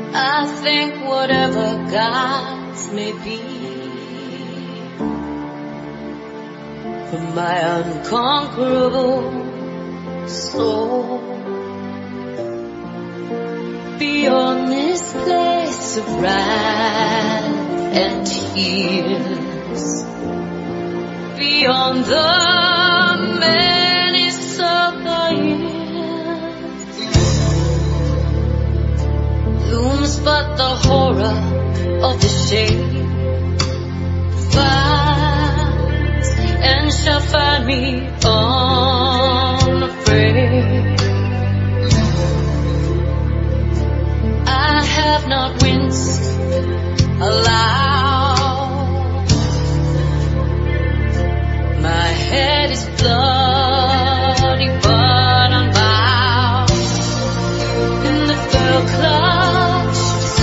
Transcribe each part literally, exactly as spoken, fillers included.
I think whatever gods may be, from my unconquerable soul, beyond this place of wrath and tears, beyond the many circle years, looms but the horror of the shade, finds and shall find me unafraid. I have not winced aloud, my head is bloody but unbowed, in the fell clutch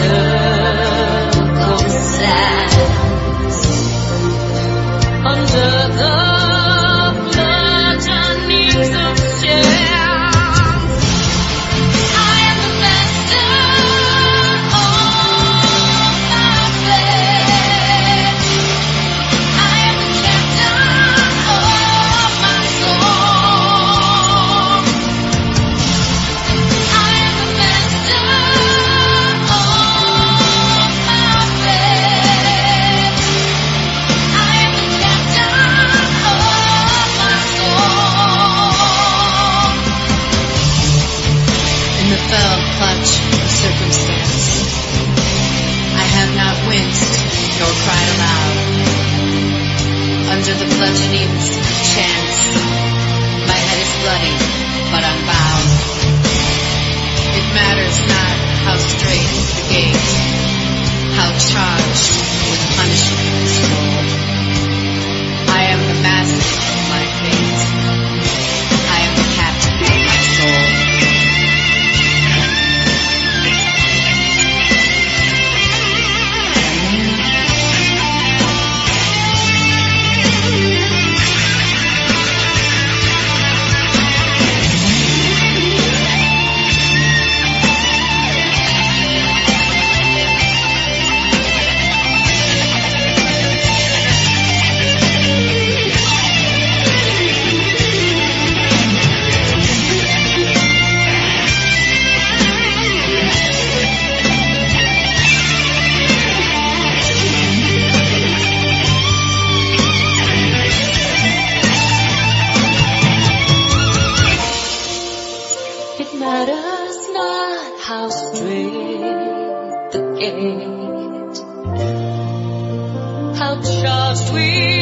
circumstance, under the bludgeonings of chance. I am the master of my fate, I am the captain of my soul, I am the master of my fate, I am the captain of my soul. In the fell clutch of circumstance, I have not winced nor cried aloud. Under the bludgeonings of chance, my head is bloody but unbowed. It matters not how straight the gate, how charged with punishment the scroll. I am the master of my fate, I am the captain of my soul. It matters not how straight the gate, how charged we